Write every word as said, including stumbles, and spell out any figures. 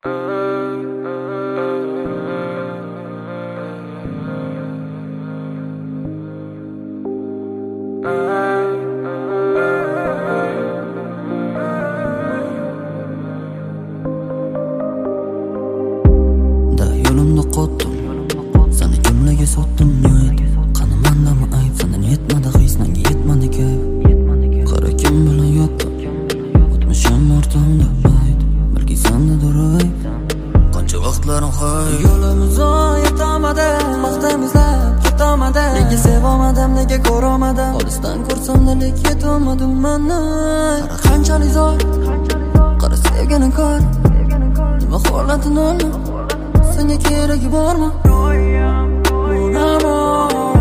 Yo'limda qotdim, seni kimlarga sotdim niyat. Qani mandami ayb, sendan yetmadi his, menga yetmadi kayf. Qara kim bilan yotdim, o'tmishim ortimda ayt. Balki sendadir ayb, qancha vaqtlarim hay. Yo'limiz yetolmadi, maqtamizlab ketolmadi. Nega sevolmadim, nega ko'rolmadim, olisdan ko'rsam-da lek yetolmadim meni. Qara qanchalik zo'r, qara sevganing kor. Nima holatin olma, senga keragi bormi?